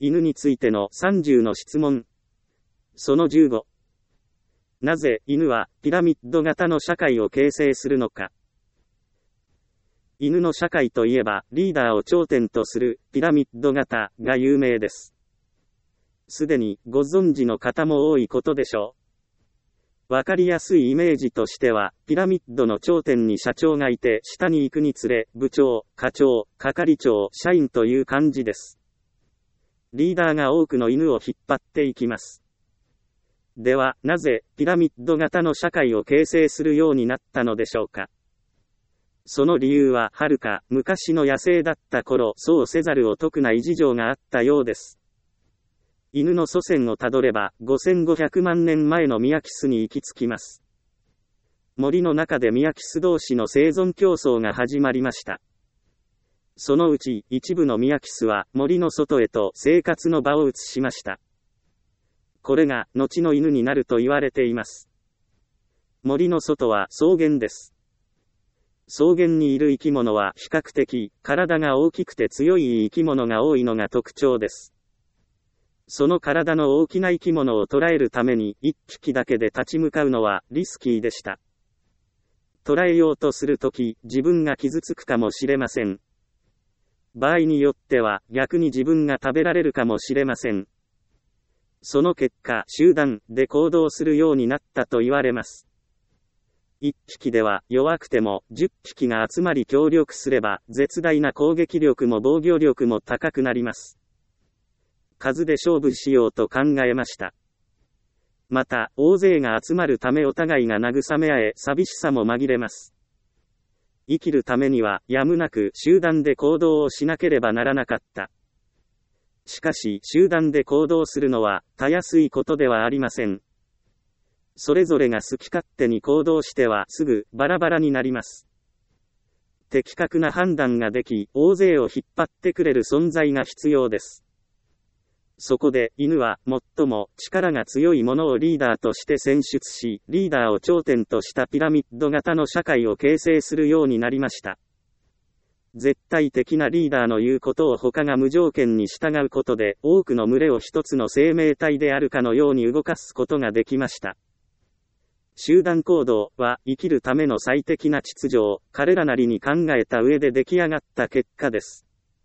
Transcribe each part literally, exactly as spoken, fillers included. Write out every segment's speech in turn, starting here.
犬についてのさんじゅうの質問。そのじゅうご。なぜ犬はピラミッド型の社会を形成するのか。犬の社会といえばリーダーを頂点とするピラミッド型が有名です。すでにご存知の方も多いことでしょう。わかりやすいイメージとしては、ピラミッドの頂点に社長がいて、下に行くにつれ、部長、課長、係長、社員という感じです。リーダーが多くの犬を引っ張っていきます。では、なぜ、ピラミッド型の社会を形成するようになったのでしょうか。その理由は、はるか、昔の野生だった頃、そうせざるを得ない事情があったようです。犬の祖先をたどれば、ごせんごひゃくまんねんまえのミヤキスに行き着きます。森の中でミヤキス同士の生存競争が始まりました。そのうち、一部のミヤキスは、森の外へと生活の場を移しました。これが、後の犬になると言われています。森の外は草原です。草原にいる生き物は比較的、体が大きくて強い生き物が多いのが特徴です。その体の大きな生き物を捕らえるために一匹だけで立ち向かうのはリスキーでした。捕らえようとするとき、自分が傷つくかもしれません。場合によっては逆に自分が食べられるかもしれません。その結果、集団で行動するようになったと言われます。一匹では弱くても十匹が集まり協力すれば絶大な攻撃力も防御力も高くなります。数で勝負しようと考えました。また、大勢が集まるためお互いが慰め合え、寂しさも紛れます。生きるためには、やむなく集団で行動をしなければならなかった。しかし、集団で行動するのは、たやすいことではありません。それぞれが好き勝手に行動しては、すぐ、バラバラになります。的確な判断ができ、大勢を引っ張ってくれる存在が必要です。そこで、犬は、最も力が強いものをリーダーとして選出し、リーダーを頂点としたピラミッド型の社会を形成するようになりました。絶対的なリーダーの言うことを他が無条件に従うことで、多くの群れを一つの生命体であるかのように動かすことができました。集団行動は、生きるための最適な秩序を、彼らなりに考えた上で出来上がった結果です。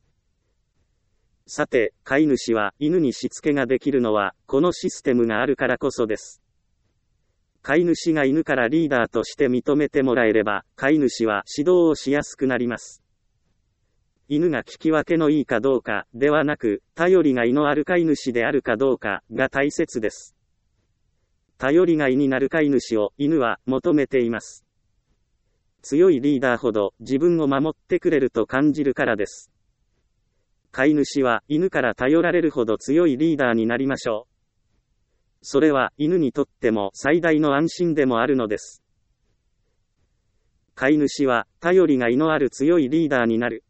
さて、飼い主は犬にしつけができるのは、このシステムがあるからこそです。飼い主が犬からリーダーとして認めてもらえれば、飼い主は指導をしやすくなります。犬が聞き分けのいいかどうか、ではなく、頼りがいのある飼い主であるかどうか、が大切です。頼りがいになる飼い主を、犬は求めています。強いリーダーほど、自分を守ってくれると感じるからです。飼い主は犬から頼られるほど強いリーダーになりましょう。それは犬にとっても最大の安心でもあるのです。飼い主は頼りがいのある強いリーダーになる。